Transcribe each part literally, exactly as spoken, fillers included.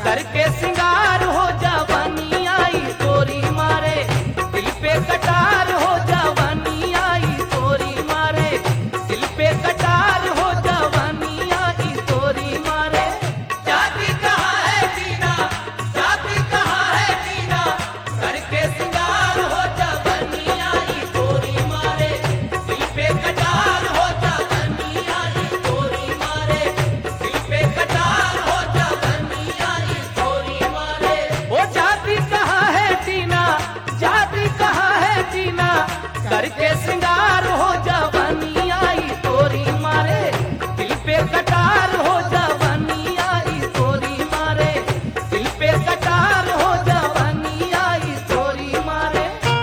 करके सिंगार हो जवानी आई तोरी मारे, दिल पे कटार हो जवानी आई तोरी मारे, दिल पे कटार हो जवानी आई तोरी मारे। जाती कहाँ है जीना, जाती कहाँ है जीना, करके सिंगार हो जवानी आई तोरी मारे, दिल पे कटार हो जवानी आई तोरी मारे, दिल पे कटार हो जवानी आई तोरी मारे। ओ जाती कहाँ है जीना, जाती कहाँ है जीना, करके सिंगार हो जवानी आई तोरी मारे, दिल पे कटार हो जवानी आई तोरी मारे, दिल पे कटार हो जवानी आई तोरी मारे।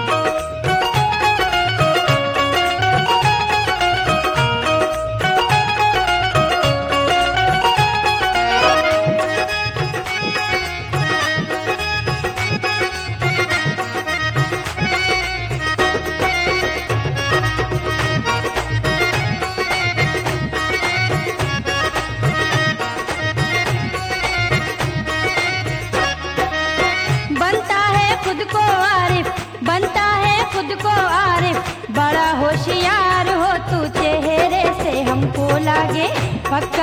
बनता है खुद को आरिफ, बनता है खुद को आरिफ, बड़ा होशियार हो तू चेहरे से हमको लागे, पक्का